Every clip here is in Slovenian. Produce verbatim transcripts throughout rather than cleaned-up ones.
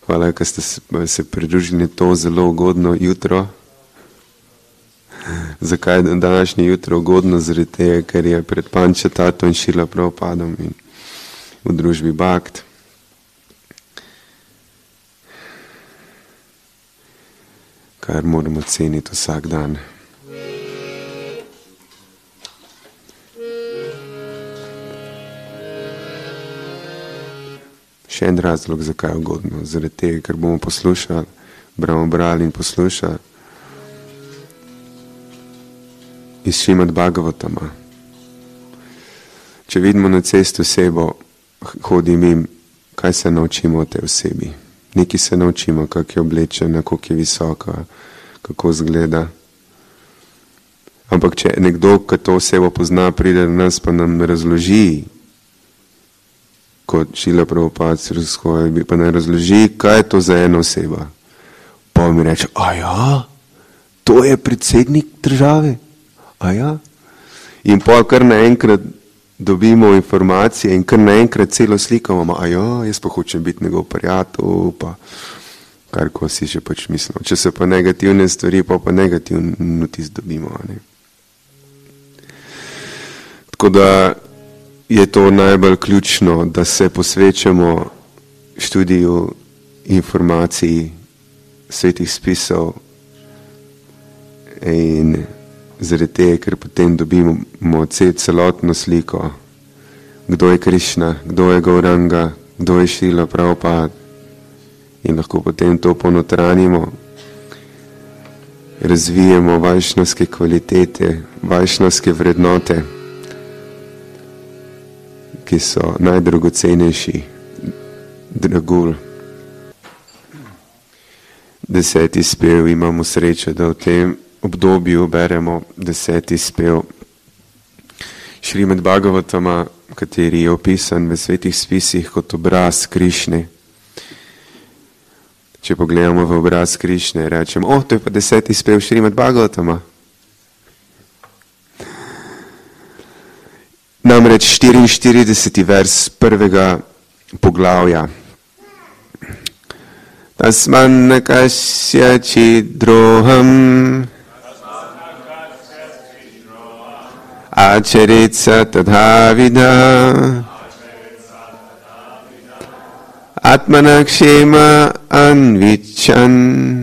Hvala, ker ste se pridružili to zelo ugodno jutro. Zakaj je današnje jutro ugodno? Zaradi tega, ker je pred Pančatato in Šrila Prabhupadom in v družbi Bhakt. Kar moramo ceniti vsak dan. Še en razlog, zakaj je ugodno. Zaradi tega, ker bomo poslušali, bomo brali in poslušali iz Šrimad Bhagavatama. Če vidimo na cesti osebo, hodi mim, kaj se naučimo o tej osebi. Nekaj se naučimo, kako je oblečena, koliko je visoka, kako izgleda. Ampak če nekdo, ki to osebo pozna, pride do nas, pa nam razloži, kot Šrila Prabhupada, pa nam razloži, kaj je to za ena oseba. Pa mi reče, a ja, to je predsednik države. A ja? In pa kar naenkrat dobimo informacije in kar naenkrat celo sliko imamo, a ja, jaz pa hočem biti njegov prijatelj, pa kar ko si že pač mislimo. Če so pa negativne stvari, pa pa negativno tis dobimo. Ne? Tako da je to najbolj ključno, da se posvečamo študiju informacij, svetih spisov in zaradi tega, ker potem dobimo celotno sliko, kdo je Krišna, kdo je Gauranga, kdo je Šrila Prabhupada in lahko potem to ponotranimo, razvijemo vajšnavske kvalitete, vajšnavske vrednote, ki so najdragocenejši, dragul. Deseti spev imamo srečo, da v tem obdobju beremo deseti spev Šrimad Bhagavatama, kateri je opisan v svetih spisih kot obraz Krišne. Če pogledamo v obraz Krišne, rečemo, o, to je pa deseti spev Šrimad Bhagavatama. Namreč štiriinštirideseti vers prvega poglavja. Tasman kasya chidroham acharitsa tadhavida atmanakshema anvichan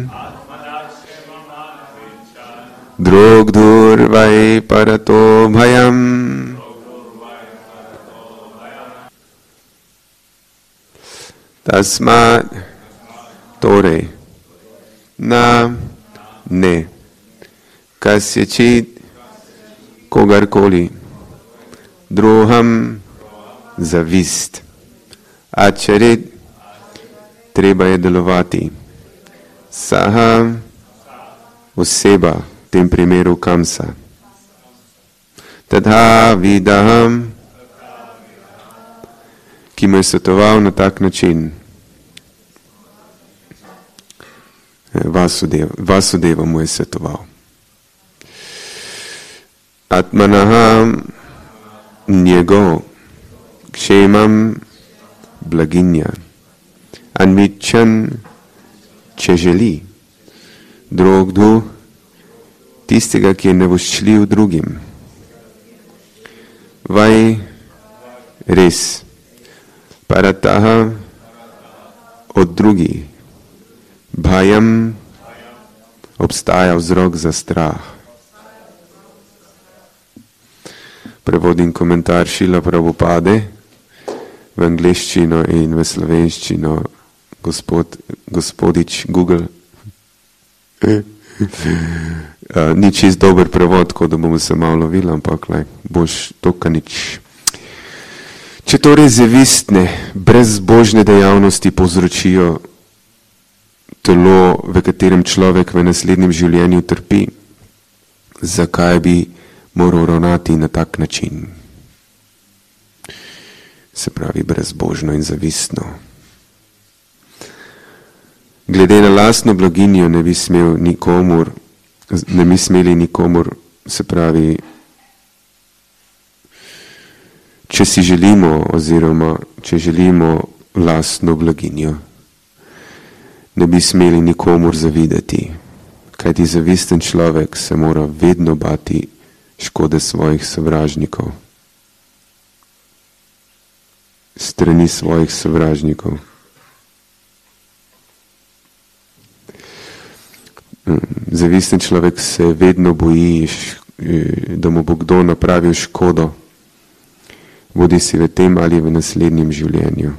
drogdur vai parato bhayam. Tasmat, torej, na, ne, kasječit, kogarkoli, druham, zavist, ačarit, treba je delovati, saha, oseba, v tem primeru kamsa, tadha vidaham, ki mu je svetoval na tak način. Vasudeva, Vasudeva mu je svetoval. Atmanaha, njegov, kšemam, blaginja. Anvičan, če želi. Drogdu, tistega, ki je nevoščljiv drugim. Vaj, res. Parataha, od drugih. Bhayam, obstaja vzrok za strah. Prevod in komentar Šrila Prabhupade v angleščino in v slovenščino gospod, gospodič Google. uh, ni čist dober prevod, tako da bomo se malo lovili, ampak lej, boš toka nič. Če torej zavistne, brezbožne dejavnosti povzročijo telo, v katerem človek v naslednjem življenju trpi, zakaj bi moral ravnati na tak način? Se pravi brezbožno in zavistno. Glede na lastno blaginjo ne bi smel nikomur, ne bi smeli nikomur, se pravi, če si želimo oziroma če želimo lastno blaginjo, ne bi smeli nikomur zavidati, kajti zavisten človek se mora vedno bati škode svojih sovražnikov, strani svojih sovražnikov. Zavisten človek se vedno boji, da mu bo kdo napravil škodo, bodi si v tem ali v naslednjem življenju.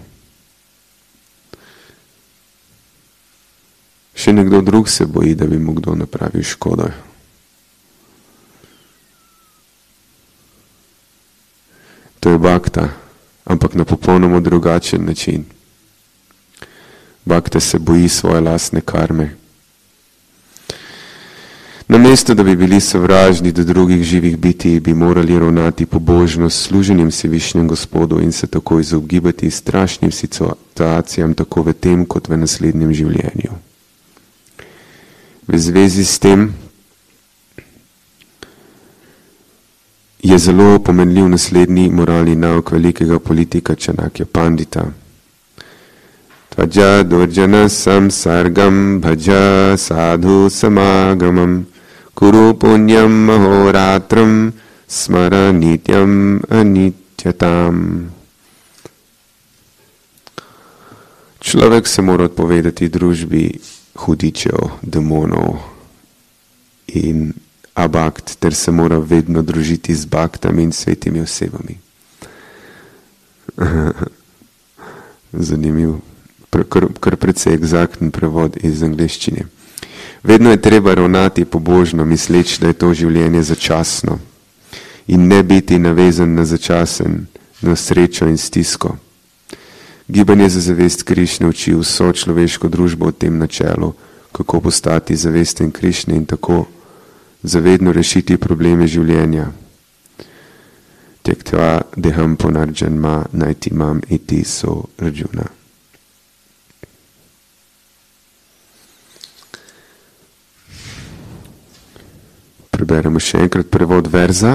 Še nekdo drug se boji, da bi mu kdo napravil škodo. To je bakta, ampak na popolnoma drugačen način. Bakta se boji svoje lastne karme. Namesto, da bi bili sovražni do drugih živih bitij, bi morali ravnati pobožno s služenjem Vsevišnjem Gospodu in se tako izogibati strašnim situacijam tako v tem kot v naslednjem življenju. V zvezi s tem je zelo pomenljiv naslednji moralni nauk velikega politika Čanakja Pandita. Tvaja durjana samsargam bhaja sadhu samagamam kuru punyam mahoratram smara nityam anityatam. Človek se mora odpovedati družbi hudičev, demonov in abakt, ter se mora vedno družiti z baktami in svetimi osebami. Zanimiv, kar, kar precej egzaktni prevod iz angleščine. Vedno je treba ravnati pobožno, misleč, da je to življenje začasno in ne biti navezan na začasen, na srečo in stisko. Gibanje za zavest Krišne uči vso človeško družbo o tem načelu, kako postati zavesten Krišne in tako zavedno rešiti probleme življenja. Tektva deham ponarjanma najtimam iti so Arjuna. Preberemo še enkrat prevod verza.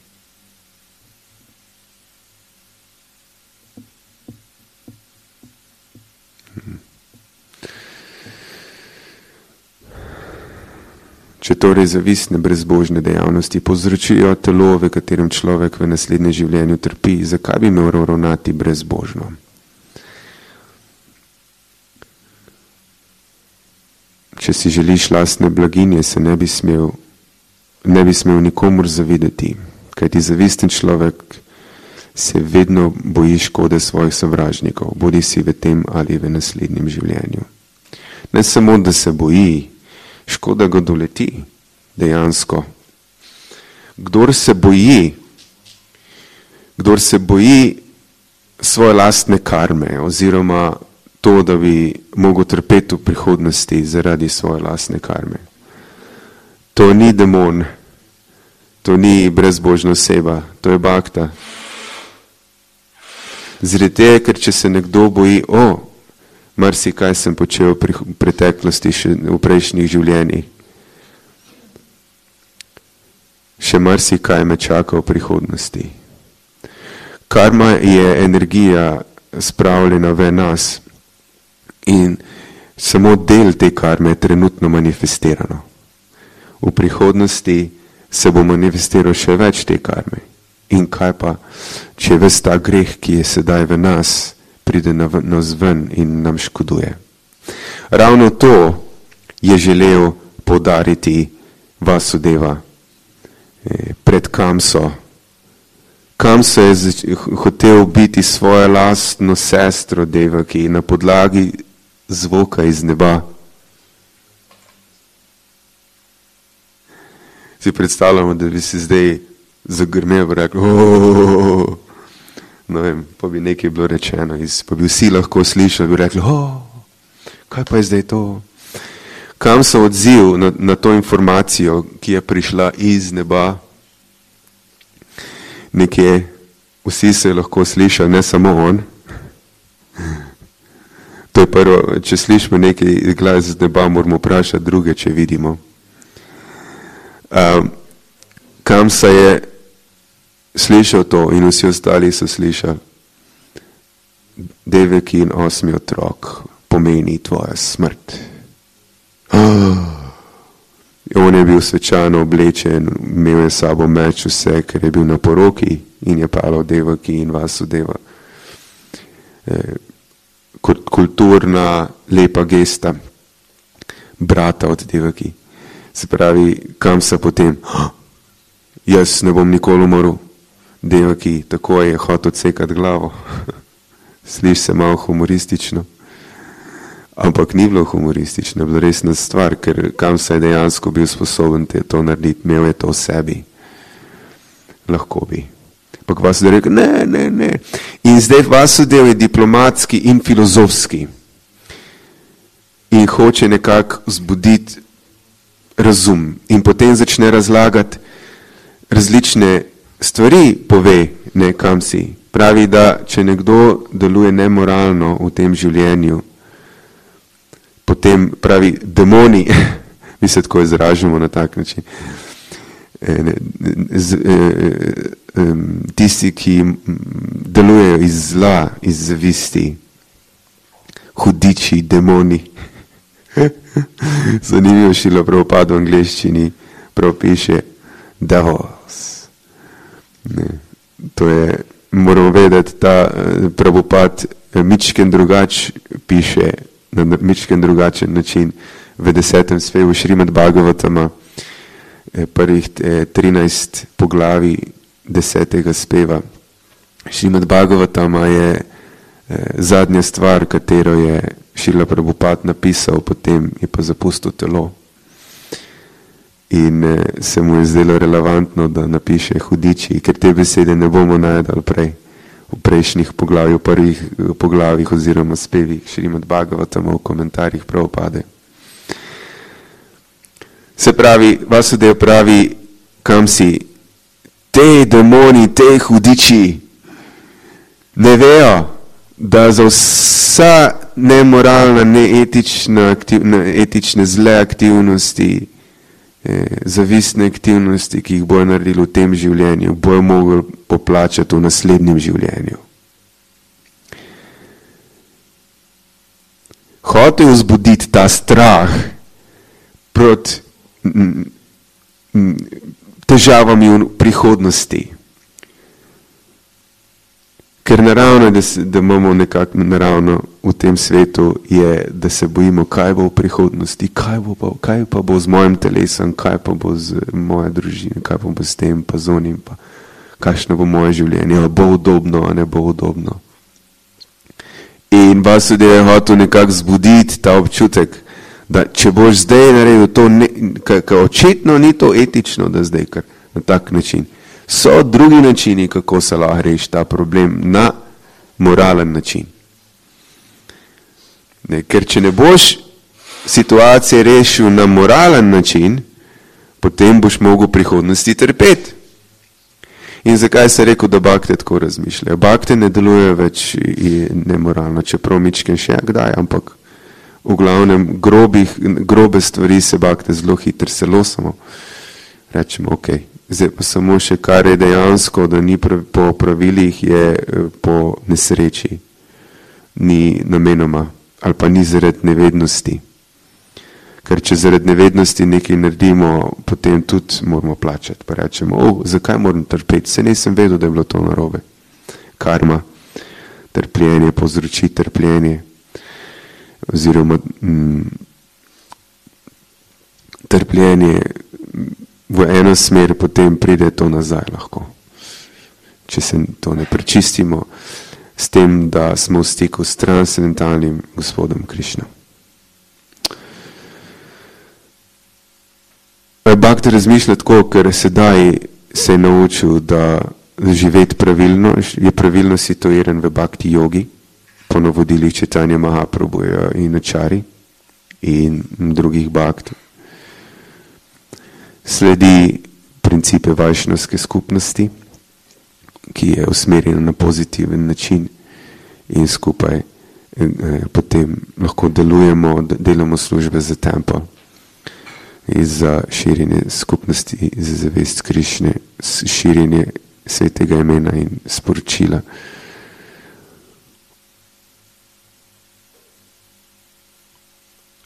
Če torej zavistne brezbožne dejavnosti povzročijo telo, v katerem človek v naslednjem življenju trpi, zakaj bi moral ravnati brezbožno? Če si želiš lastne blaginje, se ne bi smel, ne bi smel nikomur zavidati, kajti zavisten človek se vedno boji škode svojih sovražnikov, bodi si v tem ali v naslednjem življenju. Ne samo, da se boji, škoda ga doleti, dejansko. Kdor se boji, kdor se boji svoje lastne karme, oziroma to, da bi mogel trpeti v prihodnosti zaradi svoje lastne karme. To ni demon, to ni brezbožna oseba, to je bakta. Zaradi tega, ker če se nekdo boji, o, marsikaj sem počel v preteklosti, še v prejšnjih življenjih. Še marsikaj me čaka v prihodnosti. Karma je energija spravljena v nas in samo del te karme je trenutno manifestirano. V prihodnosti se bo manifestiral še več te karme. In kaj pa, če ves ta greh, ki je sedaj v nas, pride na nas ven in nam škoduje. Ravno to je želel poudariti Vasudeva pred Kamso. Kamso je hotel biti svojo lastno sestro Devaki na podlagi zvoka iz neba. Si predstavljamo, da bi si zdaj zagrmel in rekel, ooo, no vem, pa bi nekaj bilo rečeno, iz, pa bi vsi lahko slišali, bi rekli, oh, kaj pa je zdaj to? Kam so odziv na, na to informacijo, ki je prišla iz neba? Nekje, vsi se lahko slišali, ne samo on. To je prvo, če slišimo nekaj glas iz neba, moramo vprašati druge, če vidimo. Um, kam se je slišal to in vsi ostali so slišali. Devaki in osmi otrok pomeni tvoja smrt. On je bil svečano oblečen, imel je sabo meč, vse, ker je bil na poroki in je palil Devaki in Vasudeva. Kot kulturna, lepa gesta brata od Devaki. Se pravi, kam se potem? Jaz ne bom nikoli umrl. Devaki takoj je hotel odsekati glavo. Sliši se malo humoristično. Ampak ni bilo humoristično, bilo resna stvar, ker kam se je dejansko bil sposoben te to narediti, imel je to v sebi. Lahko bi. Ampak Vasudev je rekel, ne, ne, ne. In zdaj Vasudev je diplomatski in filozofski. In hoče nekako vzbuditi razum. In potem začne razlagati različne stvari, pove, ne, kam si. Pravi, da če nekdo deluje nemoralno v tem življenju, potem pravi, demoni, mi se tako izražamo na tak način, tisti, ki delujejo iz zla, iz zavisti, hudiči, demoni. Zanimivo Šrila Prabhupada v angleščini prav piše devils. Ne, to je, moramo vedeti, ta Prabhupada mičken drugač piše, na mičken drugačen način v desetem spevu Šrimad Bhagavatama, prvih trinajst poglavij desetega speva. Šrimad Bhagavatama je zadnja stvar, katero je Šrila Prabhupada napisal, potem je pa zapustil telo. In se mu je zdelo relevantno, da napiše hudiči, ker te besede ne bomo najdali prej. V prejšnjih poglavjih, v prvih poglavjih oziroma spevih Šrimad Bhagavatama v komentarjih Prabhupade. Se pravi, Vasudev pravi, kam si? Te demoni, te hudiči ne vejo, da za vsa nemoralna, neetična, neetične zle aktivnosti, zavistne aktivnosti, ki jih bojo naredili v tem življenju, bojo mogli poplačati v naslednjem življenju. Hotel vzbuditi ta strah proti težavami v prihodnosti. Ker naravno, da, se, da imamo nekako naravno v tem svetu, je, da se bojimo, kaj bo v prihodnosti, kaj, bo pa, kaj pa bo z mojim telesom, kaj pa bo z moja družina, kaj pa bo s tem, pa z onim, pa kakšno bo moje življenje, ali bo udobno, ali ne bo udobno. In Vasudev je hotel nekako zbuditi ta občutek, da če boš zdaj naredil to, ker očitno ni to etično, da zdaj kar na tak način. So drugi načini, kako se lahko reši ta problem na moralen način. Ne, ker če ne boš situacije rešil na moralen način, potem boš mogel v prihodnosti trpeti. In zakaj se je rekel, da bakte tako razmišljajo? Bakte ne delujejo več nemoralno, čeprav mičken še kdaj, ampak v glavnem grobih, grobe stvari se bakte zelo hitro se losamo. Rečemo, ok, zdaj pa samo še kar je dejansko, da ni po pravilih, je po nesreči, ni namenoma, ali pa ni zaradi nevednosti. Ker če zaradi nevednosti nekaj naredimo, potem tudi moramo plačati. Pa rečemo, oh, zakaj moram trpeti? Se nisem vedel, da je bilo to narobe. Karma, trpljenje, povzroči trpljenje. Oziroma mm, trpljenje v eno smer, potem pride to nazaj lahko. Če se to ne prečistimo s tem, da smo v stiku s transcendentalnim gospodom Krišnom. Bhakti razmišlja tako, ker sedaj se je naučil, da živeti pravilno, je pravilno situiran v Bhakti jogi, po navodilih Chaitanya Mahaprabhuja in Acharji in drugih Bhakti. Sledi principe vajšnavske skupnosti, ki je usmerjena na pozitiven način in skupaj eh, potem lahko delujemo, delamo službe za tempel. Za širjenje skupnosti, za zavest Krišne, širjenje svetega imena in sporočila.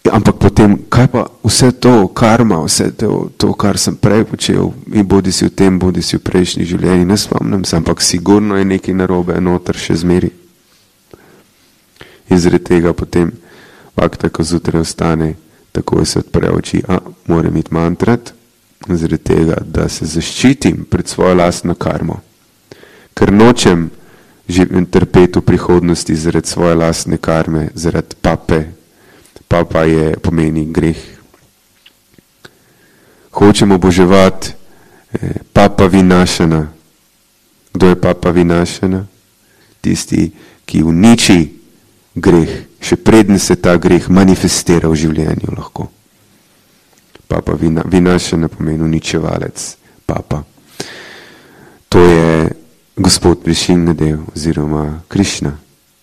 Ampak potem, kaj pa vse to, karma, vse to, to kar sem prej počel, in bodi si v tem, bodi si v prejšnji življenji, ne spomnim se, ampak sigurno je nekaj narobe noter še zmeri. In zaradi tega potem, vakta, ko zjutraj ostane, takoj se odpre oči, a moram iti mantrat, zaradi tega, da se zaščitim pred svojo lastno karmo. Ker nočem trpeti v prihodnosti zaradi svoje lastne karme, zaradi pape. Papa je, pomeni greh. Hočem oboževati eh, papa Vinašana. Kdo je papa Vinašana? Tisti, ki uniči greh, še preden se ta greh manifestira v življenju lahko. Papa Vina, Vinašana pomeni uničevalec, papa. To je gospod Višingadev oziroma Krišna.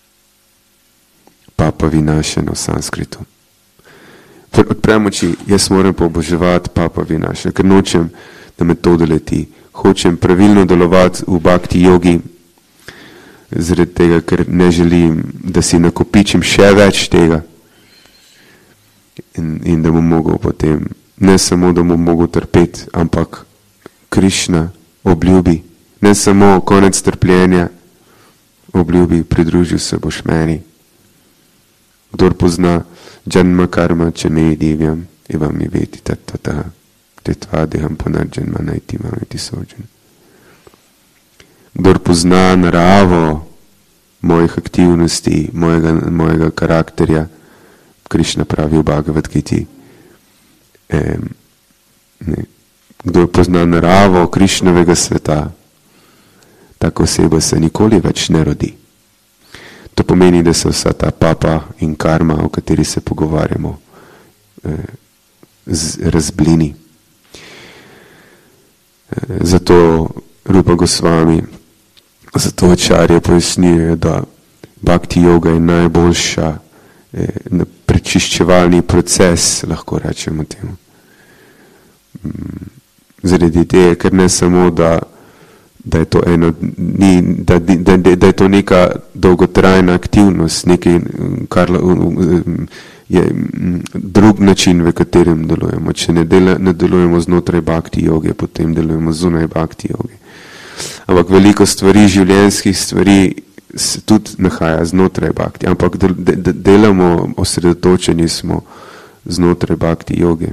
Papa Vinašana v sanskritu. Odprem oči, jaz moram pa oboževati papa Vinašana, ker nočem, da me to doleti. Hočem pravilno delovati v bhakti jogi, zaradi tega, ker ne želim, da si nakopičim še več tega in, in da bom mogel potem, ne samo, da bom mogel trpeti, ampak Krišna obljubi, ne samo konec trpljenja, obljubi, pridružil se boš meni. Kdor pozna Janma karma, če me divjam, evam mi veti tatvataha, tetva deham ponarjanma najti mameti sođen. Kdor pozna naravo mojih aktivnosti, mojega, mojega karakterja, Krišna pravi v Bhagavad Giti, eh, ne, kdor pozna naravo Krišnovega sveta, tako oseba se nikoli več ne rodi. To pomeni, da se vsa ta papa in karma, o kateri se pogovarjamo, eh, z, razblini. Eh, zato Rupa Gosvami, zato Acharya pojasnjuje, da bhakti yoga je najboljša eh, prečiščevalni proces, lahko rečemo temu. Zaradi tega, ker ne samo, da da je to eno, ni, da, da, da, da je to neka dolgotrajna aktivnost, nekaj, kar je drug način, v katerem delujemo. Če ne, dela, ne delujemo znotraj bhakti joge, potem delujemo zunaj bhakti joge. Ampak veliko stvari, življenjskih stvari se tudi nahaja znotraj bhakti, ampak del, de, delamo, osredotočeni smo znotraj bhakti joge.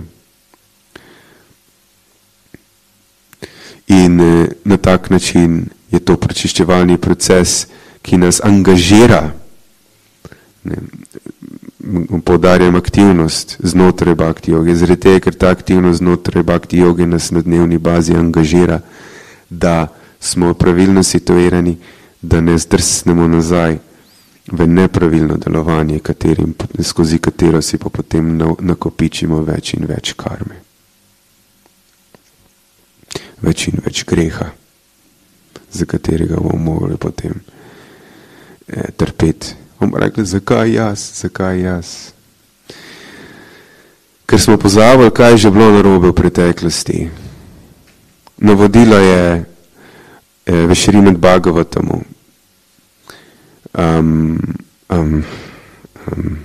In eh, na tak način je to prečiščevalni proces, ki nas angažira. Ne, poudarjam aktivnost znotraj bhakti joge, zaradi tega, ker ta aktivnost znotraj bhakti joge nas na dnevni bazi angažira, da smo pravilno situirani, da ne zdrsnemo nazaj v nepravilno delovanje, katerim, skozi katero si pa potem nakopičimo več in več karme. Več in več greha, za katerega bomo mogli potem eh, trpeti. Bomo rekli, zakaj jaz, zakaj jaz? Ker smo pozabili, kaj je že bilo narobe v preteklosti. Navodilo je eh, v Šrimad Bhagavatamu. Um, um, um,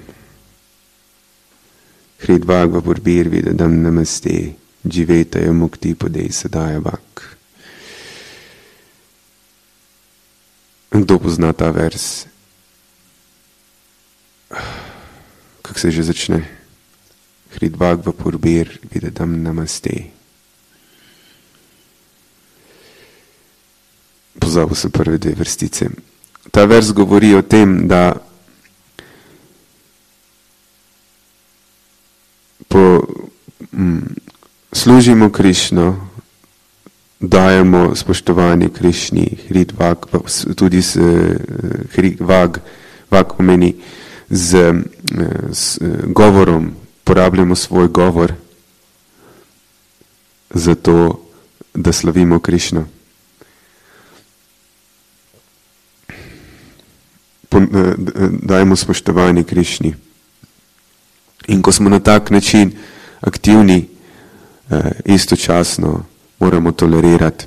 Hridvagva purbir vidadam namaste. Dživeta je mukti podej sedaja vak. Kdo pozna ta vers? Kako se že začne? Hridvagva purbir vidadam namaste. Pozabil sem prve dve vrstice. Ta vers govori o tem, da po mm, služimo Krišno, dajemo spoštovanje Krišni, Hridvag, tudi s Hridvag, vak pomeni z, z govorom, porabljamo svoj govor zato, da slavimo Krišno. Dajemo spoštovanje Krišni. In ko smo na tak način aktivni, istočasno moramo tolerirati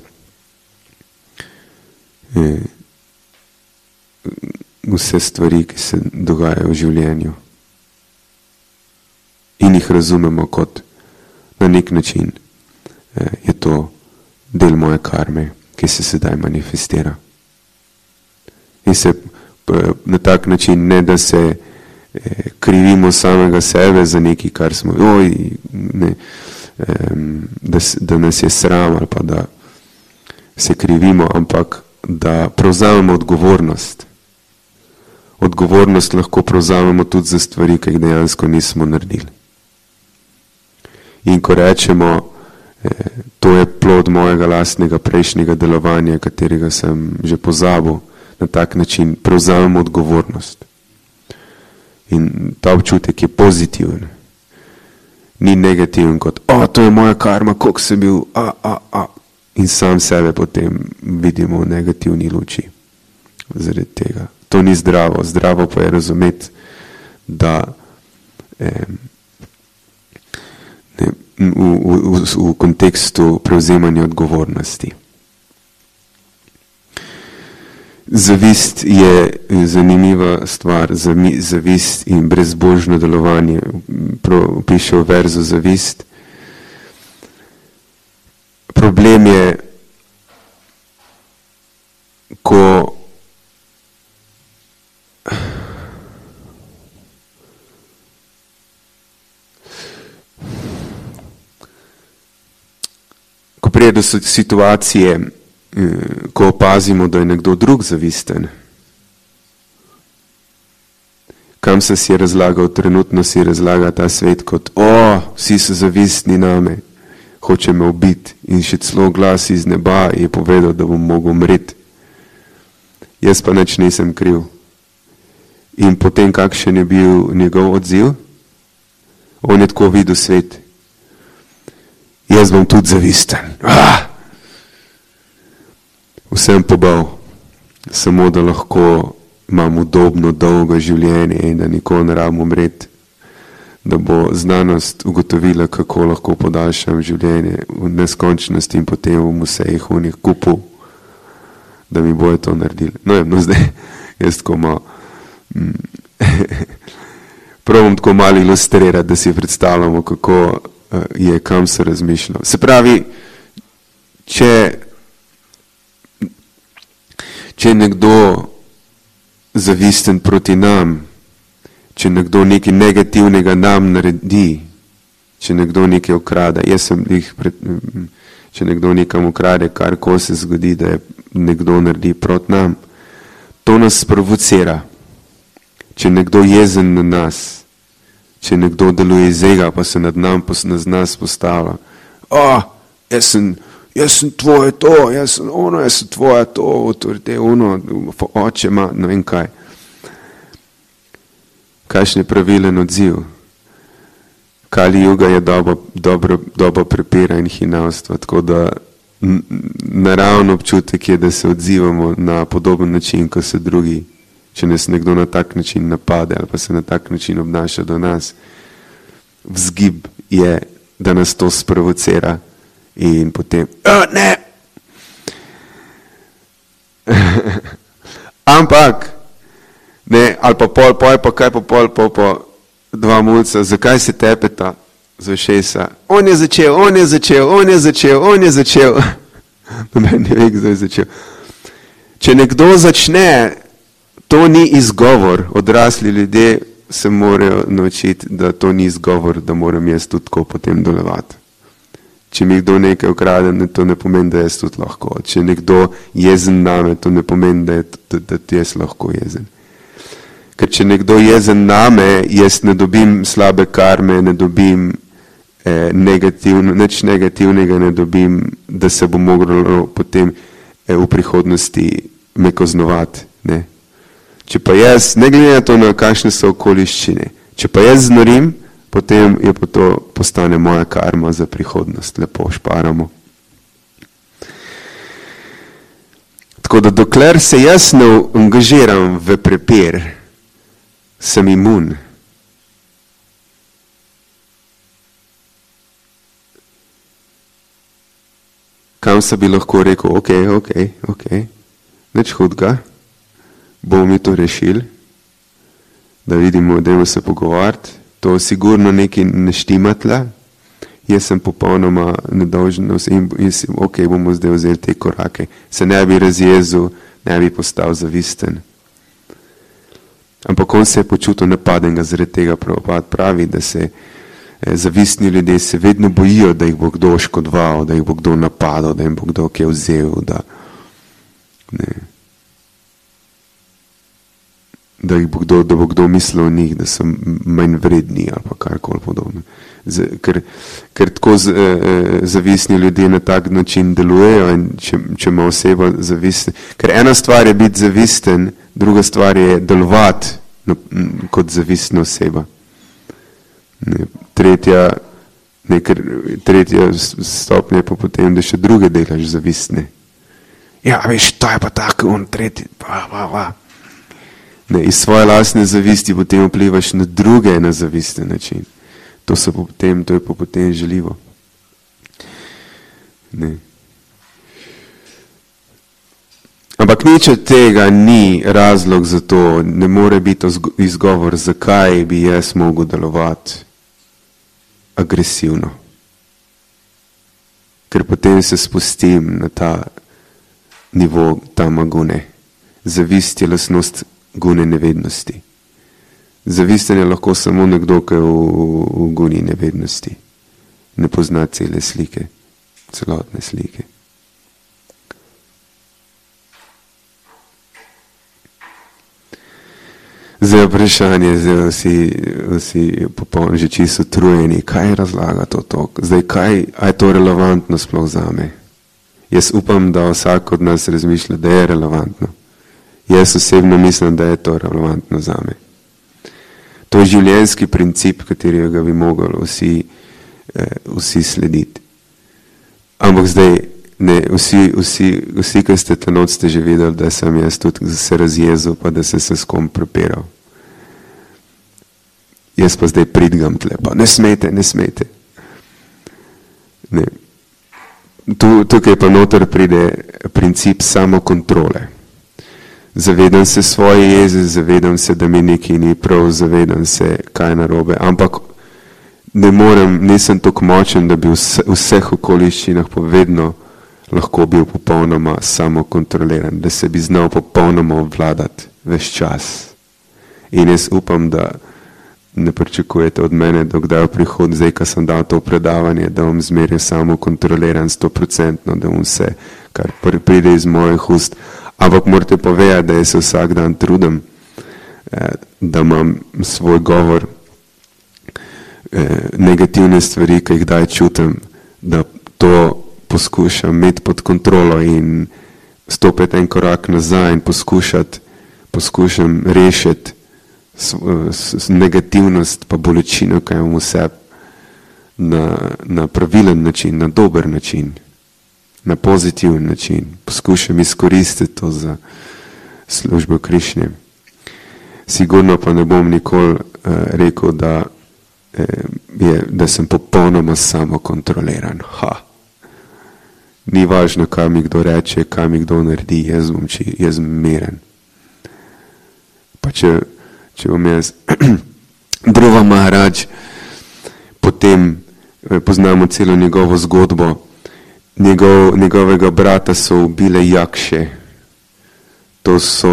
vse stvari, ki se dogajajo v življenju. jih razumemo kot na nek način eh, je to del moje karme, ki se sedaj manifestira. In se eh, na tak način, ne da se eh, krivimo samega sebe za nekaj, kar smo, oj, ne, eh, da, da nas je sram ali pa da se krivimo, ampak da prevzamemo odgovornost. Odgovornost lahko prevzamemo tudi za stvari, ki jih dejansko nismo naredili. In ko rečemo, eh, to je plod mojega lastnega prejšnjega delovanja, katerega sem že pozabil, na tak način prevzamemo odgovornost. In ta občutek je pozitiven. Ni negativen kot, o, to je moja karma, koliko sem bil, a, a, a. In sam sebe potem vidimo v negativni luči zaradi tega. To ni zdravo. Zdravo pa je razumeti, da eh, ne, v, v, v, v kontekstu prevzemanja odgovornosti. Zavist je zanimiva stvar, zavist in brezbožno delovanje. Piše v verzu zavist. Problem je, ko ko pride do situacije, ko opazimo, da je nekdo drug zavisten. Kam se si je razlagal, trenutno si razlaga ta svet kot, o, vsi so zavistni name, hoče me ubiti. In še celo glas iz neba je povedal, da bom mogel umreti. Jaz pa nič nisem kriv. In potem kakšen je bil njegov odziv? On je tako videl svet. Jaz bom tudi zavisten. Ah! Vsem pobal, samo da lahko imam udobno, dolgo življenje in da nikoli ne rabim umreti, da bo znanost ugotovila, kako lahko podaljšam življenje v neskončnosti in potem bom vse jih v njih kupil, da mi bojo to naredili. No, no zdaj, jaz tako malo probam tako malo ilustrirati, da si predstavljamo, kako je, kam se razmišljal. Se pravi, če Če je nekdo zavisten proti nam, če nekdo nekaj negativnega nam naredi, če nekdo nekaj ukrade, jaz sem jih, pred, če nekdo nekam ukrade, kar ko se zgodi, da je nekdo naredi proti nam, to nas sprovocira. Če nekdo jezen na nas, če nekdo deluje iz ega, pa se nad nam, nad nas postavlja. O, jaz sem Jaz sem tvoje to, jaz sem ono, jaz sem tvoje to, avtorite, ono, oče ima, ne vem kaj. Kakšen je pravilen odziv? Kali Juga je doba, dobro, doba prepira in hinavstva, tako da naravno občutek je, da se odzivamo na podoben način, ko se drugi, če nas nekdo na tak način napade ali pa se na tak način obnaša do nas. Vzgib je, da nas to sprovocira. In potem, oh, ne! Ampak, ne, ali pa pol, pol, pa kaj pa pol, pol, pa dva mulca, zakaj se tepeta za šesa? On je začel, on je začel, on je začel, on je začel. Ne, ne ve, kdo je začel. Če nekdo začne, to ni izgovor. Odrasli ljudje se morajo naučiti, da to ni izgovor, da moram jaz tudi tako potem delovati. Če mi kdo nekaj ukrade, to ne pomeni, da jaz tudi lahko. Če nekdo jezen name, to ne pomeni, da je da jaz lahko jezen. Ker če nekdo jezen name, jaz ne dobim slabe karme, ne dobim eh, negativno, nič negativnega ne dobim, da se bo moglo potem eh, v prihodnosti me kaznovati. Ne? Če pa jaz, ne glede na to, na kakšne so okoliščine, če pa jaz znorim, potem je pa to postane moja karma za prihodnost. Lepo šparamo. Tako da dokler se jaz ne angažiram v prepir, sem imun. Kam se bi lahko rekel, ok, ok, ok, nič hudega, bomo mi to rešili, da vidimo, dajmo se pogovarjati. to sigurno nekaj ne štima tle, jaz sem popolnoma nedolžen in, in si, ok, bomo zdaj vzeli te korake, se ne bi razjezil, ne bi postal zavisten. Ampak on se je počutil napadenega zaradi tega, pravi, da se eh, zavistni ljudje se vedno bojijo, da jih bo kdo škodoval, da jih bo kdo napadal, da jim bo kdo kje vzel, da, ne, da, jih bo kdo, da bo kdo mislil o njih, da so manj vredni ali pa karkoli podobno. Z, ker, ker tako z, eh, zavistni ljudje na tak način delujejo in če, če ima oseba zavistna, ker ena stvar je biti zavisten, druga stvar je delovati no, kot zavistna oseba. Ne, tretja, ne, ker, tretja stopnja je pa potem, da še druge delaš zavistne. Ja, veš, to je pa tako, on tretji, pa, pa, pa. Ne, iz svoje lastne zavisti potem vplivaš na druge na zavisten način. To, so potem, to je pa potem žaljivo. Ne. Ampak nič od tega ni razlog za to, ne more biti izgovor, zakaj bi jaz mogel delovati agresivno. Ker potem se spustim na ta nivo tama gune. Zavist je lastnost gune nevednosti. Zavisten je lahko samo nekdo, ki je v, v guni nevednosti. Ne pozna cele slike, celotne slike. Zdaj vprašanje, zdaj vsi, vsi popolno že čisto utrujeni, kaj razlaga to tok? Zdaj, kaj, a je to relevantno sploh zame? Jaz upam, da vsak od nas razmišlja, da je relevantno. Jaz osebno mislim, da je to relevantno zame. To je življenjski princip, katerega bi mogli vsi, eh, vsi slediti. Ampak zdaj, ne, vsi, vsi, vsi, ki ste ta noč, ste že videli, da sem jaz tudi se razjezil, pa da sem se s kom prepiral. Jaz pa zdaj pridgam tle, pa ne smete, ne smete. Ne. Tu, tukaj pa noter pride princip samokontrole. Zavedam se svoje jeze, zavedam se, da mi nekaj ni prav, zavedam se, kaj je narobe, ampak ne morem, nisem toliko močen, da bi v vseh okoliščinah povedno lahko bil popolnoma samokontroliran, da se bi znal popolnoma obvladati ves čas. In jaz upam, da ne pričakujete od mene, da kdaj v prihod, zdaj, ko sem dal to predavanje, da bom zmeraj samokontroliran sto procentno, da bom vse, kar pride iz mojih ust. Ampak morate povedati, da jaz se vsak dan trudim, da imam svoj govor, negativne stvari, ki jih daj čutim, da to poskušam imeti pod kontrolo in stopiti en korak nazaj in poskušati, poskušam rešiti negativnost pa bolečino, kaj imam v sebi, na, na pravilen način, na dober način. Na pozitiven način. Poskušam izkoristiti to za službo Krišne. Sigurno pa ne bom nikoli uh, rekel, da, eh, je, da sem popolnoma samokontroliran. Ha. Ni važno, kaj mi kdo reče, kaj mi kdo naredi, jaz bom, či, jaz bom miren. Pa če, če bom jaz Dhruva Maharaj, potem eh, poznamo celo njegovo zgodbo. Njegov, njegovega brata so ubile jakše. To so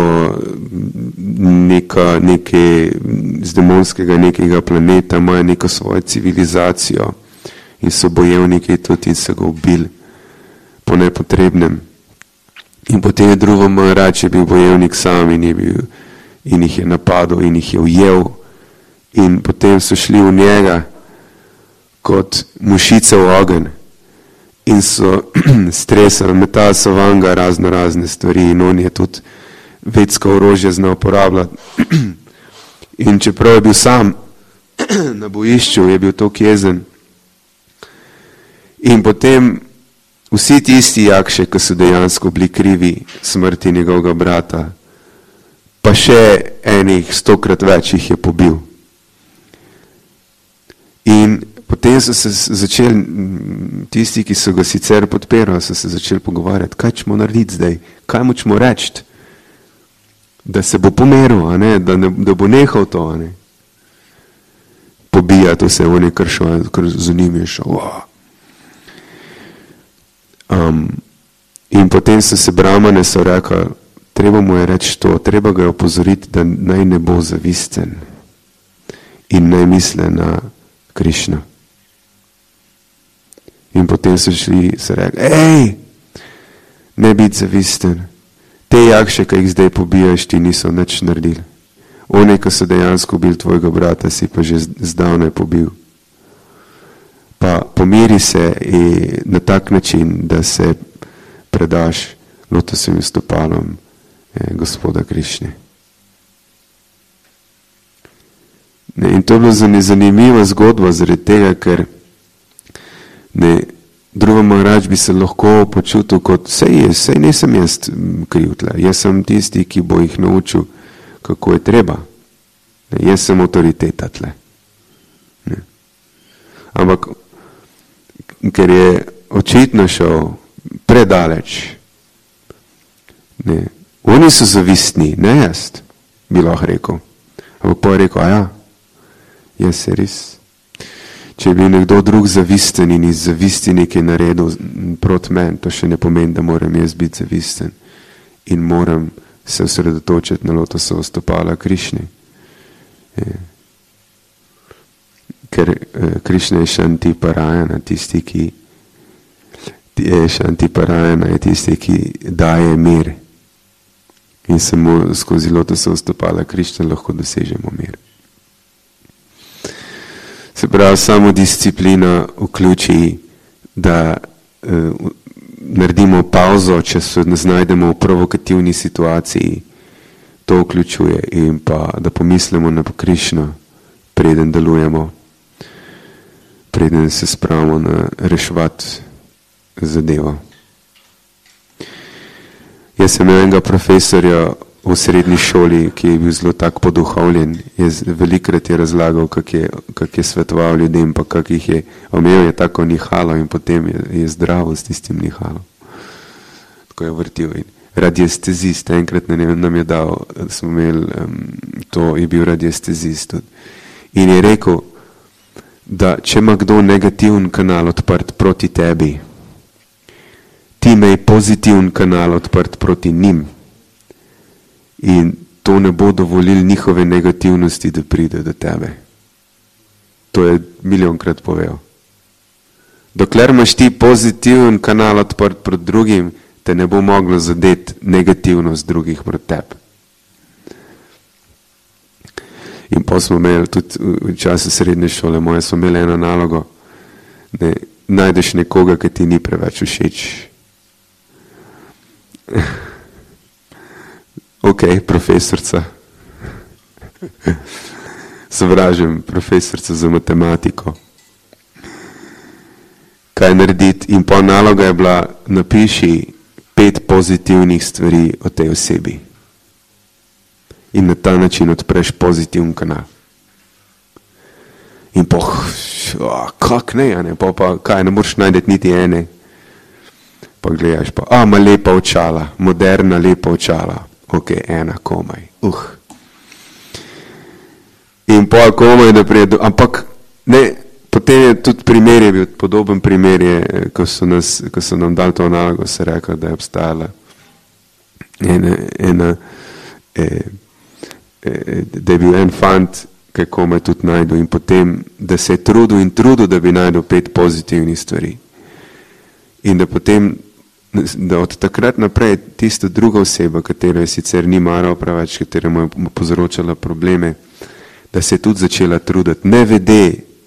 neka, neke z demonskega nekega planeta, imajo neko svojo civilizacijo in so bojevniki tudi in so ga ubili po nepotrebnem. In potem je Dhruva Maharaj je bil bojevnik sam in, je bil, in jih je napadel in jih je ujel. In potem so šli v njega kot mušice v ogenj. In so stresali, metali so vanga razno razne stvari in on je tudi vedsko orožje znal uporabljati. In čeprav je bil sam na bojišču, je bil toliko jezen. In potem vsi tisti jakše, ki so dejansko bili krivi smrti njegovega brata, pa še enih stokrat več jih je pobil. In potem so se začeli, tisti, ki so ga sicer podpirali, so se začeli pogovarjati, kaj ćemo narediti zdaj, kaj mu ćemo reči, da se bo pomeril, a ne? Da, ne, da bo nehal to. A ne? povedati vse, on je kar šel, kar z njim je šel. Wow. Um, in potem so se Brahmane so rekli, treba mu je reči to, treba ga je opozoriti, da naj ne bo zavisten in naj misle na Krišno. In potem so šli, so rekli, ej, ne biti zavisten, te jakše, ki jih zdaj pobijaš, ti niso nič naredili. One, ki so dejansko bil tvojega brata, si pa že zdavnaj pobil. Pa pomiri se na tak način, da se predaš lotosovim stopalom eh, gospoda Krišne. Ne, in to je bila zanimiva zgodba, zaradi tega, ker ne, Dhruva Maharaj bi se lahko počutil kot, sej je, sej nisem jaz kriv tle, jaz sem tisti, ki bo jih naučil, kako je treba. Ne, jaz sem avtoriteta tle. Ne. Ampak, ker je očitno šel predaleč, ne, oni so zavistni, ne jaz, bi lahko rekel. Ampak pa je rekel, a ja, jaz se res. Če je bil nekdo drug zavisten in iz zavisti nekaj naredil proti meni, to še ne pomeni, da moram jaz biti zavisten in moram se osredotočiti na lotosovo stopala Krišne. Ker Krišna je Šanti Parajana, tisti, ki je Šanti Parajana, je tisti, ki daje mir. In samo skozi lotosovo stopala Krišne lahko dosežemo mir. Se pravi, samo disciplina vključi, da eh, naredimo pauzo, če se znajdemo v provokativni situaciji, to vključuje in pa, da pomislimo na Krišno, preden delujemo, preden se spravimo na reševati zadevo. Jaz sem imel enega profesorja v srednji šoli, ki je bil zelo tak poduhovljen, je velikrat je razlagal, kak je, kak je svetoval ljudem, pa kak jih je, omejil je tako nihalo in potem je, je zdravo s tistim nihalom. Tako je vrtil. In radiestezist, enkrat nam je dal, smo imeli, um, to je bil radiestezist tudi. In je rekel, da če ima kdo negativen kanal odprt proti tebi, ti imej pozitiven kanal odprt proti njim. In to ne bo dovolil njihove negativnosti, da pride do tebe. To je milijonkrat povedal. Dokler imaš ti pozitiven kanal odprt proti drugim, te ne bo moglo zadeti negativnost drugih proti tebi. In pa smo imeli tudi v času srednje šole, moje smo imeli eno nalogo, da najdeš nekoga, ki ti ni preveč všeč. Ok, profesorca. Sovražim profesorca za matematiko. Kaj narediti? In pa naloga je bila, napiši pet pozitivnih stvari o tej osebi. In na ta način odpreš pozitiven kanal. In pa, kak ne, ne? Pa, pa kaj, ne moreš najdeti niti ene. Pa gledaš pa, a, ima lepa očala, moderna lepa očala. Ok, ena komaj. Uh. In pol komaj, da prije, ampak ne, potem je tudi primer, je bil podoben primer, je, ko, so nas, ko so nam dali to nalogo, se rekla, da je obstajala ena, ena e, e, da je bil en fant, ki je komaj tudi najdel in potem, da se je trudil in trudil, da bi najdel pet pozitivnih stvari. In da potem da od takrat naprej tista druga oseba, katero je sicer ni maral preveč, katero mu je povzročala probleme, da se je tudi začela truditi, ne vede,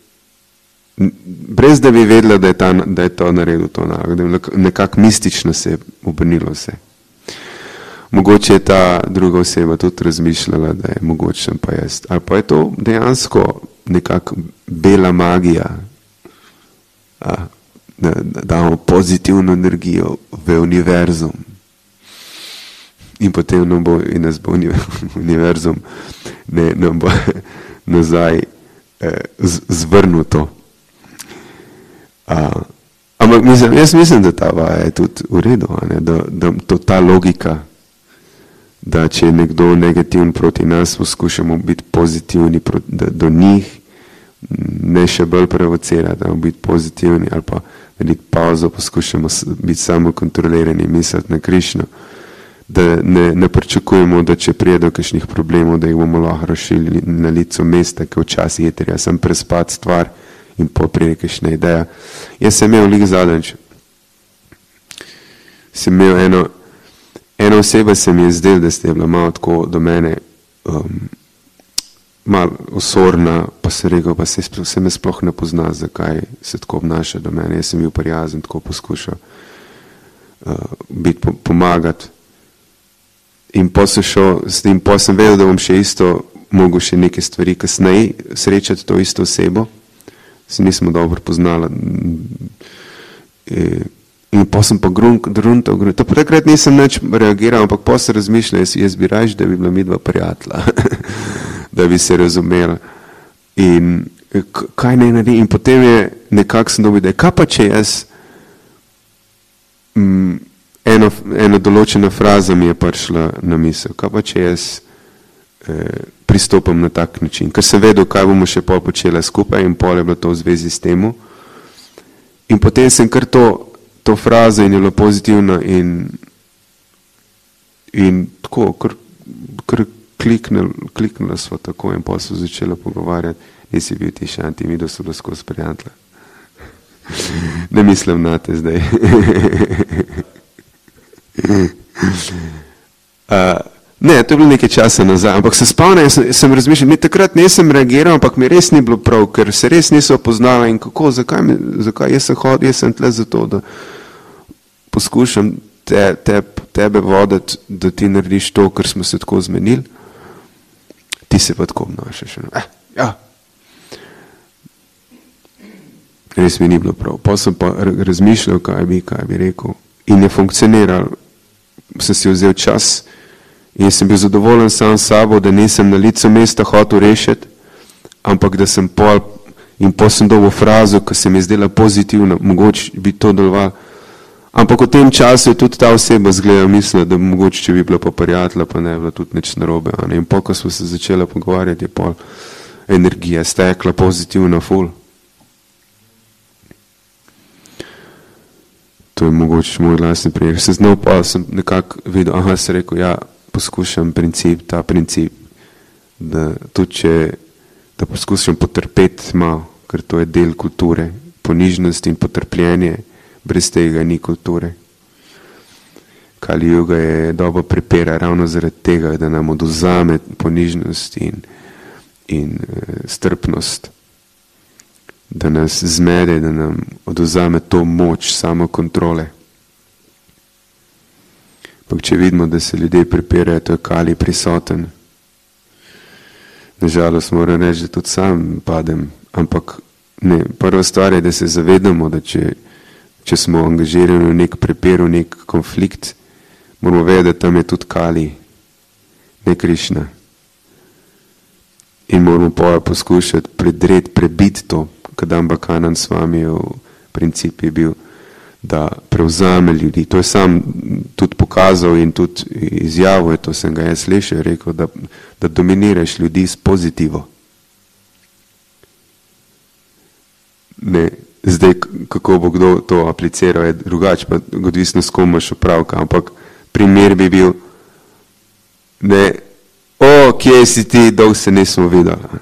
brez da bi vedela, da je, ta, da je to naredil to nalogo, nekako mistično se je obrnilo vse. Mogoče je ta druga oseba tudi razmišljala, da je mogoče pa jaz. Ali pa je to dejansko nekako bela magija, a, da, da damo pozitivno energijo v univerzum in potem nam bo, in nas bo univerzum ne, nam bo nazaj eh, zvrnil to. A, ampak mislim, jaz mislim, da ta vaja je tudi v redu, ne, da, da to, ta logika, da če je nekdo negativen proti nas, poskušamo biti pozitivni proti, da, do njih, ne še bolj provocirati, da biti pozitivni ali pa narediti pauzo, poskušamo biti samo kontrolirani, misliti na Krišno, da ne, ne pričakujemo, da če prije do kakšnih problemov, da jih bomo lahko rešili na licu mesta, ki včasih je treba sem prespat stvar in poprije kakšna ideja. Jaz sem imel lik zadnjič. Sem imel eno, eno oseba se mi je zdel, da ste bila malo tako do mene um, malo osorna, pa se rekel, pa se, se me sploh ne pozna, zakaj se tako obnaša do mene. Jaz sem bil prijazen, tako poskušal uh, biti, po, pomagati. In pa sem šel s tem, pa sem vedel, da bom še isto mogel še neke stvari kasneje srečati to isto osebo. Se nismo dobro poznala. E, in pa sem pa gruntal, gruntal. Takrat nisem nič reagiral, ampak pa sem razmišljal, jaz, jaz bi raje, da bi bila midva prijatelja, da bi se razumela. In kaj ne naredim? In potem je nekako sem dobil, da je, kaj pa če jaz mm, Eno, eno določena fraza mi je prišla na misel, kaj pa če jaz eh, pristopam na tak način, ker sem vedel, kaj bomo še pol počela skupaj in pol je bilo to v zvezi s temu. In potem sem kar to, to frazo in je bilo pozitivno in, in tako, kar, kar kliknila, kliknila sva tako in pol so začela pogovarjati, nisi bil ti šanti, mi da so bilo skozi prijatelja. Ne mislim na te zdaj. Uh, ne, to je bilo nekaj časa nazaj, ampak se spomnim, sem, sem razmišljal, mi takrat nisem reagiral, ampak mi res ni bilo prav, ker se res niso poznala in kako, zakaj, mi, zakaj jaz sem hodil, jaz sem tle zato, da poskušam te, te, tebe voditi, da ti narediš to, kar smo se tako zmenili, ti se pa tako obnašaš. Eh, ja. Res mi ni bilo prav. Pa sem pa razmišljal, kaj bi, kaj bi rekel in je funkcioniral. Sem si vzel čas in sem bil zadovoljen sam s sabo, da nisem na licu mesta hotel rešiti, ampak da sem pol in pol sem dobil frazo, ki se mi je zdela pozitivna, mogoče bi to deloval. Ampak v tem času je tudi ta oseba zgleda mislila, da mogoče, če bi bila pa prijatelja, pa ne bila tudi nič narobe. Ne? In pol, ko smo se začeli pogovarjati, je pol energija stekla pozitivna ful. To je mogoče moj glasni primer. Se znal pa sem nekako videl, aha, se rekel, ja, poskušam princip, ta princip, da tudi če, da poskušam potrpeti malo, ker to je del kulture, ponižnost in potrpljenje, brez tega ni kulture. Kali Juga je dobro prepira ravno zaradi tega, da nam oduzame ponižnost in, in uh, strpnost, da nas zmede, da nam oduzame to moč samokontrole. Pa če vidimo, da se ljudje prepirajo, to je Kali prisoten. Nažalost moram reči, da tudi sam padem, ampak ne, prva stvar je, da se zavedamo, da če, če smo angažirani v nek prepir, v nek konflikt, moramo vedeti, da tam je tudi Kali, ne Krišna. In moramo pa poskušati predreti, prebiti to, Kadamba Kanan s vami v princip je bil, da prevzame ljudi. To je sam tudi pokazal in tudi izjavil, to sem ga jaz slišal, rekel, da, da dominiraš ljudi s pozitivo. Ne, zdaj, kako bo kdo to apliciral, je drugače, pa odvisno s kom imaš opravka, ampak primer bi bil, ne, o, kje si ti, dolgo se nismo videli.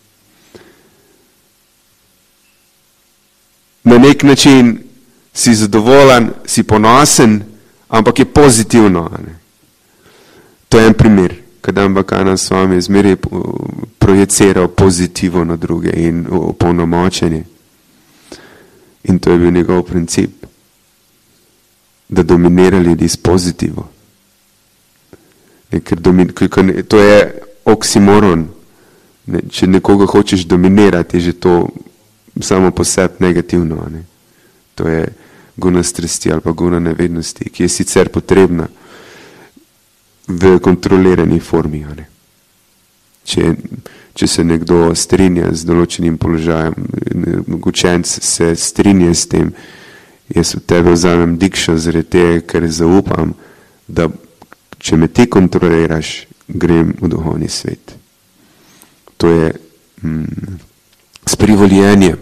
Na nek način si zadovoljen, si ponosen, ampak je pozitivno. Ne? To je en primer, Kadamba Kanan s vami zmeraj projiciral pozitivo na druge in opolnomočenje. In to je bil njegov princip, da dominira ljudi s pozitivo. Ne, ker domin, ker, to je oksimoron. Ne, če nekoga hočeš dominirati, je že to samo po sebi negativno. Ne? To je guna strasti ali pa guna nevednosti, ki je sicer potrebna v kontrolirani formi. Ne? Če, če se nekdo strinja z določenim položajem, učenec se strinja s tem, jaz v tebe vzamem dikšo zaradi tega, ker zaupam, da če me ti kontroliraš, grem v duhovni svet. To je mm, s privoljenjem.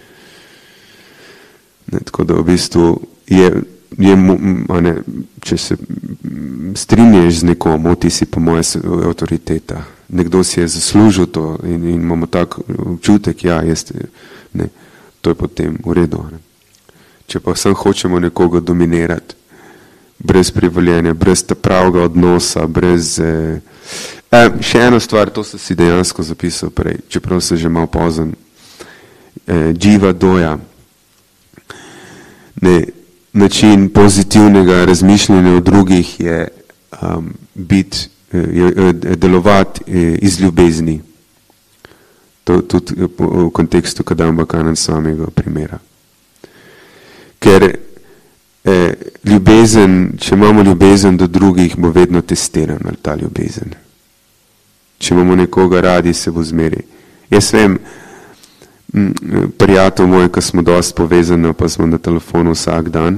Ne, tako da v bistvu je, je ne, če se strinješ z nekom, ti si po moje avtoriteta. Nekdo si je zaslužil to in, in imamo tak občutek, ja, jaz, ne, to je potem v redu. Ne. Če pa sem hočemo nekoga dominirati, brez privoljenja, brez ta pravega odnosa, brez... Eh, eh, še eno stvar, to sem si dejansko zapisal prej, čeprav se že malo pozen. Eh, dživa doja. Ne, način pozitivnega razmišljanja o drugih je um, biti, je, delovati iz ljubezni. To tudi v kontekstu Kadamba Kanana Swamijevega primera. Ker eh, ljubezen, če imamo ljubezen do drugih, bo vedno testirana ta ljubezen. Če imamo nekoga radi, se bo zmeri. Jaz vem, prijatelj moj, ko smo dosti povezani, pa smo na telefonu vsak dan,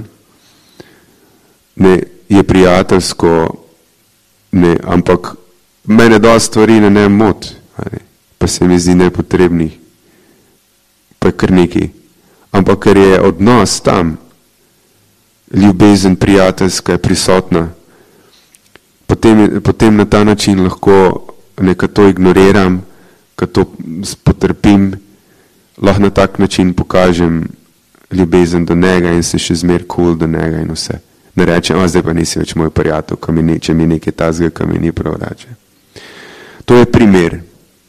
ne, je prijateljsko, ne, ampak mene dosti stvari ne, ne mot, ne, pa se mi zdi nepotrebnih, pa je kar nekaj. Ampak ker je odnos tam, ljubezen prijateljska je prisotna, potem, potem na ta način lahko nekaj to ignoriram, ko to potrpim, lahko na tak način pokažem ljubezen do njega in se še zmer cool do njega in vse. Ne rečem, a zdaj pa nisi več moj prijatelj, ko mi ni, če mi nekaj tazga, ko mi ni prav reče. To je primer.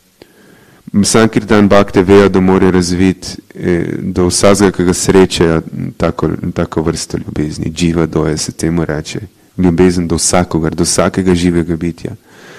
Sankirtan Bhakti vejo, da mora razviti eh, do vsakega, ki ga srečejo, tako, tako vrsto ljubezni. Dživa doja se temu reče. Ljubezen do vsakogar, do vsakega živega bitja.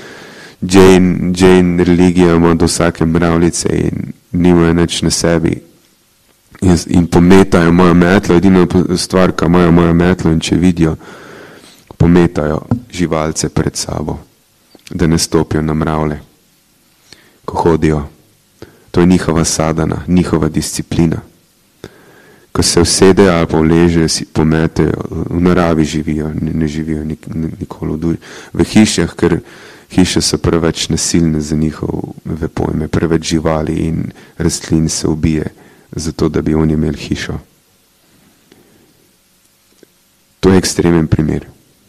Jain, Jain religija ima do vsake mravljice in nimajo nič na sebi. In, in pometajo mojo metlo, edina stvar, ko imajo mojo metlo in če vidijo, pometajo živalce pred sabo, da ne stopijo na mravlje, ko hodijo. To je njihova sadana, njihova disciplina. Ko se usedejo ali pa vležejo, si pometejo, v naravi živijo, ne, ne živijo nik, nikoli v, v hišah, ker hiše so preveč nasilne za njihove pojme, preveč živali in rastlin se ubije, zato da bi oni imeli hišo. To je ekstremen primer.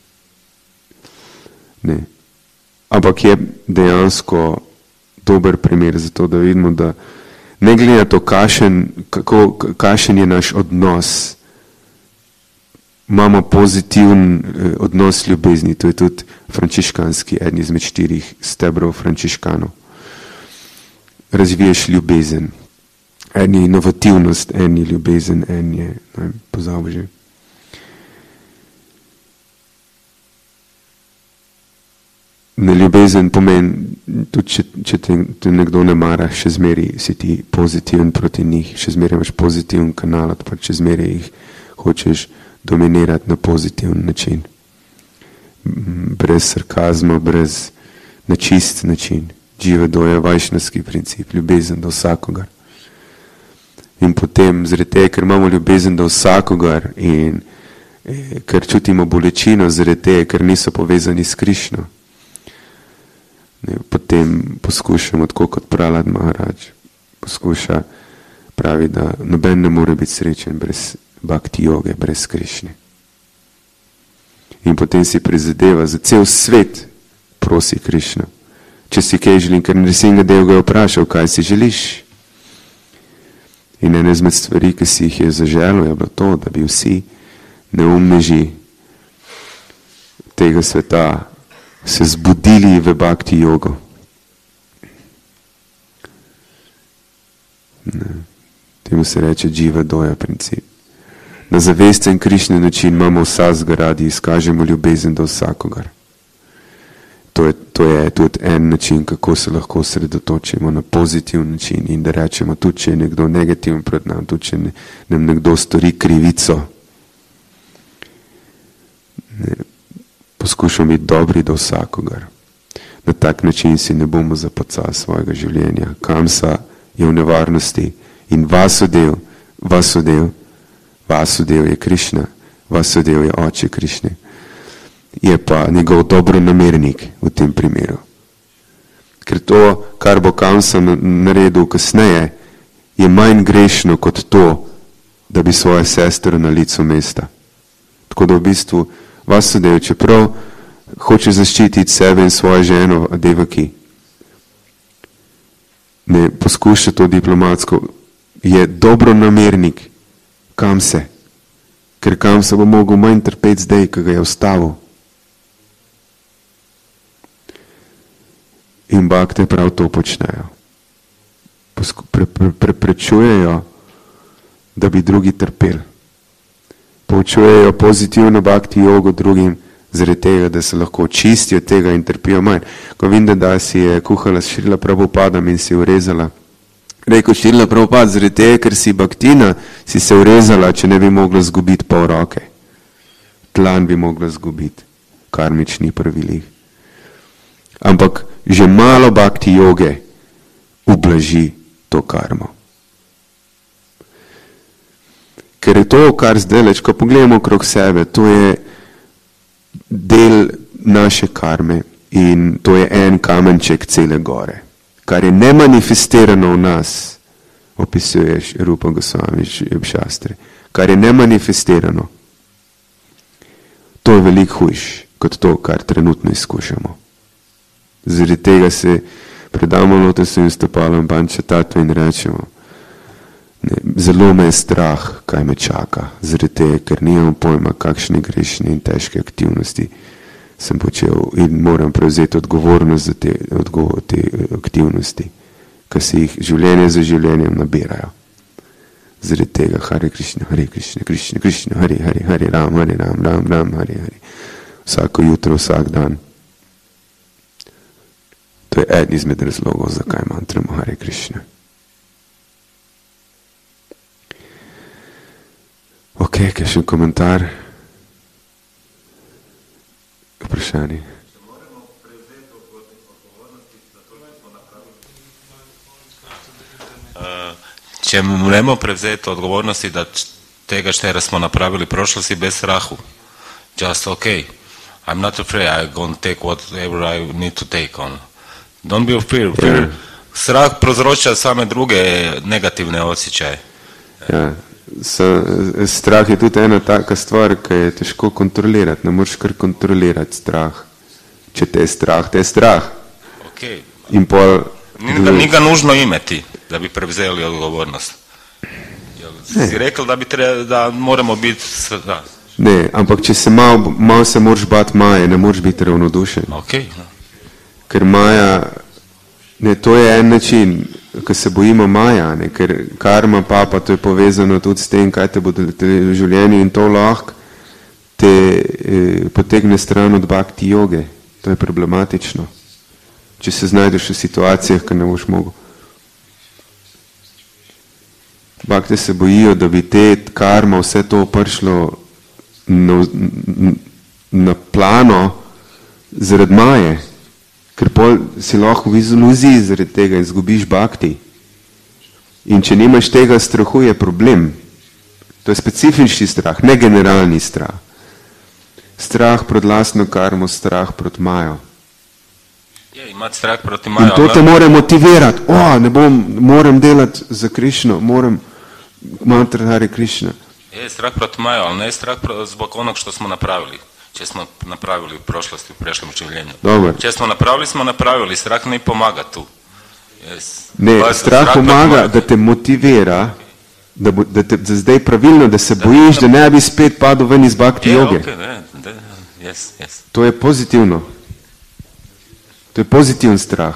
Ne. Ampak je dejansko dober primer za to, da vidimo, da ne glede na to, kašen, kako, kašen je naš odnos, imamo pozitiven eh, odnos ljubezni, to je tudi frančiškanski, eden izmed štirih stebrov frančiškanov. Razviješ ljubezen. En je inovativnost, en je ljubezen, en je, ne, pozabil že. Ne, ljubezen pomeni, tudi če, če te, te nekdo ne mara, še zmeri si ti pozitiven proti njih, še zmeri imaš pozitiven kanal, pa če zmeri jih hočeš dominirati na pozitiven način. Brez sarkazma, brez na čist način. Dživa doja je vajšnavski princip, ljubezen do vsakogar. In potem, zaradi tega, ker imamo ljubezen do vsakogar in eh, ker čutimo bolečino, zaradi tega, ker niso povezani s Krišno, ne, potem poskušamo, tako kot Prahlad Maharaj, poskuša pravi, da noben ne more biti srečen brez bhakti joge, brez Krišne. In potem si prizadeva za cel svet, prosi Krišno. Če si kaj želim, ker Nrsinga Dev ga je vprašal, kaj si želiš. In ena izmed stvari, ki si jih je zaželil, je bilo to, da bi vsi neumneži tega sveta se zbudili v bhakti jogo. Ne. Temu se reče dživa doja princip. Na zavesten Krišni način imamo vsakega radi, izkažemo ljubezen do vsakogar. To je, to je tudi en način, kako se lahko osredotočimo na pozitivni način in da rečemo, tudi če je nekdo negativen pred nam, tudi če ne, nam nekdo stori krivico. Ne, poskušamo biti dobri do vsakogar. Na tak način si ne bomo zapacali svojega življenja. Kamsa je v nevarnosti in Vasudev, Vasudev, Vasudev je Krišna, Vasudev je oče Krišne. Je pa njegov dobronamernik v tem primeru. Ker to, kar bo Kamsa naredil kasneje, je manj grešno kot to, da bi svojo sestro na licu mesta. Tako da v bistvu Vasudev, čeprav hoče zaščititi sebe in svojo ženo Devaki, ne poskuša to diplomatsko, je dobronamernik, kam se, ker kam se bo mogel manj trpeti zdaj, ko ga je ustavil. In bakte prav to počnejo. Preprečujejo, pre, pre, da bi drugi trpeli. Poučujejo pozitivno bakti jogo drugim, zaradi tega, da se lahko očistijo tega in trpijo manj. Ko vidim, da si je kuhala s Šrila Prabhupadom in si urezala. Rekel Šrila Prabhupad, zaradi tega, ker si baktina, si se urezala, če ne bi mogla zgubiti pol roke. Tlan bi mogla zgubiti, karmični pravilih. Ampak že malo bakti joge ublaži to karmo. Ker je to, kar zdaj, ko pogledamo okrog sebe, to je del naše karme in to je en kamenček cele gore. Kar je nemanifestirano v nas, opisuješ Rupa Gosvami Šastri, kar je nemanifestirano, to je veliko hujš kot to, kar trenutno izkušamo. Zaradi tega se predamo lotusovim stopalom Panča Tattve in rečemo, ne, zelo me je strah, kaj me čaka, zaradi tega, ker nimam pojma, kakšne grešne in težke aktivnosti sem počel in moram prevzeti odgovornost za te, odgovor, te aktivnosti, ki se jih življenje za življenjem nabirajo. Zaradi tega Hare Krishna, Hare Krishna, Krishna, Krishna, Hare, Hare, Hare Ram, Hare Ram, Ram, Ram, Hare, Hare. Vsako jutro, vsak dan. To je eden izmed razlogov, zakaj mantramo Hare Krishna. Ok, kaj še komentar? Vprašanje. Če moramo prevzeti odgovornosti da tega što smo napravili prošlosti bez strahu. Just okay. I'm not afraid. I'm going to take whatever I need to take on. Don't be afraid. Fear. Yeah. Strah prozroča same druge negativne osjećaje. Ja. So, strah je tudi ena taka stvar, ki je težko kontrolirati. Ne moreš kar kontrolirati strah. Če te je strah, te je strah. Okay. In pol... Ni ga nužno imeti, da bi prevzeli odgovornost. Si rekel, da, bi tre, da moramo biti... Da. Ne, ampak če se malo mal se moraš bati Maje, ne moraš biti ravnodušen. Okay. No. Ker Maja... Ne, to je en način, ko se bojimo Maja, ne, ker karma, papa, to je povezano tudi s tem, kaj te bo v življenju in to lahko te eh, potegne stran od bhakti joge. To je problematično. Če se znajdeš v situacijah, ki ne boš mogel. Bhakte se bojijo, da bi te karma, vse to prišlo na, na plano zaradi Maje. Ker pol si lahko v iluziji zaradi tega in izgubiš bhakti. In če nimaš tega strahu, je problem. To je specifični strah, ne generalni strah. Strah pred lastno karmo, strah proti Majo. Je, imati strah proti Majo. In to te more motivirati. O, ne bom, moram delati za Krišno, moram mantra Hare Krishna. Je, strah proti Majo, ali ne strah zbog onog što smo napravili. Če smo napravili v prošlosti, v prejšnjem življenju. Dobar. Če smo napravili, smo napravili. Strah ne pomaga tu. Yes. Ne, strah, strah pomaga, da te motivira, da, bo, da te da zdaj pravilno, da se da, bojiš, da, da ne bi spet padel ven iz bhakti joge. Okay, da, da, yes, yes. To je pozitivno. To je pozitiven strah.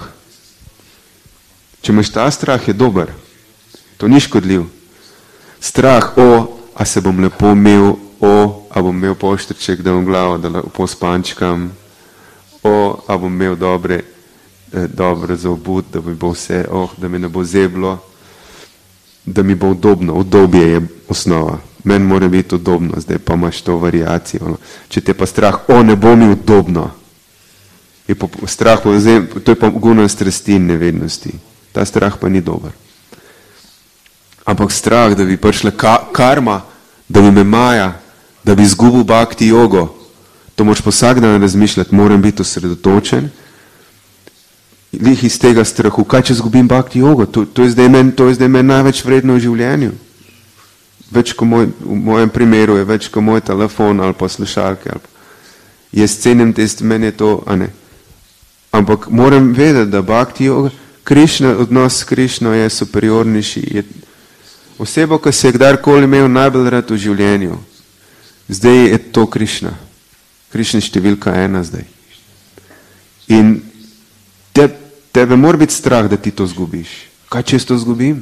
Če imaš ta strah, je dober. To ni škodljiv. Strah, o, a se bom lepo imel, o, a bom imel poštrček, da bom glavo, da lepo spančkam, o, a bom imel dobre, eh, dobre za obud, da mi bo vse, oh, da mi ne bo zeblo, da mi bo udobno. Udobje je osnova. Meni mora biti udobno, zdaj pa imaš to variacijo. Če te pa strah, o, ne bo mi udobno. Je pa strah, to je pa guna strasti in nevednosti. Ta strah pa ni dober. Ampak strah, da bi prišla ka karma, da bi me Maja, da bi izgubil bhakti jogo, to moraš pa vsak dan razmišljati, moram biti osredotočen lih iz tega strahu, kaj če zgubim bhakti jogo, to, to je zdaj meni men največ vredno v življenju. Več kot moj, v mojem primeru je več kot moj telefon ali pa slušalke. Ali pa. Jaz cenim test, meni je to, a ne. Ampak moram vedeti, da bhakti joga, Krišna, odnos s Krišno je superiornejši. Je oseba, ki se je kdarkoli imel najbolj rad v življenju, zdaj je to Krišna. Krišna je številka ena zdaj. In te, tebe mora biti strah, da ti to zgubiš. Kaj če jaz to zgubim?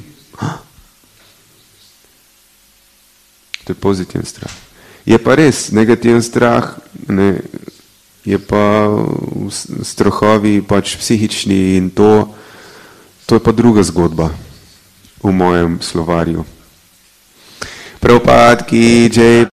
To je pozitiven strah. Je pa res, negativen strah, ne, je pa strahovi pač psihični in to, to je pa druga zgodba v mojem slovarju. Prabhupada ki jai.